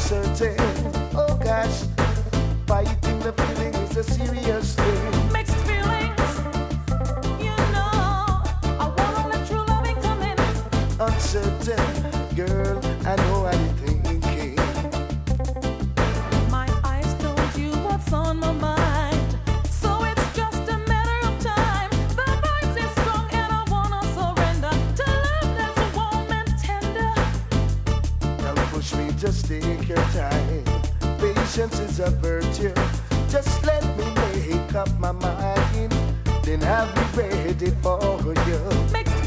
uncertain. Oh gosh, fighting the feeling is a serious thing. Mixed feelings, you know. I wanna let true loving come in. Uncertain, girl, I know what you're thinking. My eyes told you what's on my mind, so it's just a matter of time. The vibes is strong and I wanna surrender to love that's warm and tender. Don't push me, just take your time. Patience is a virtue. Just let me make up my mind, then I'll be ready for you. Mixed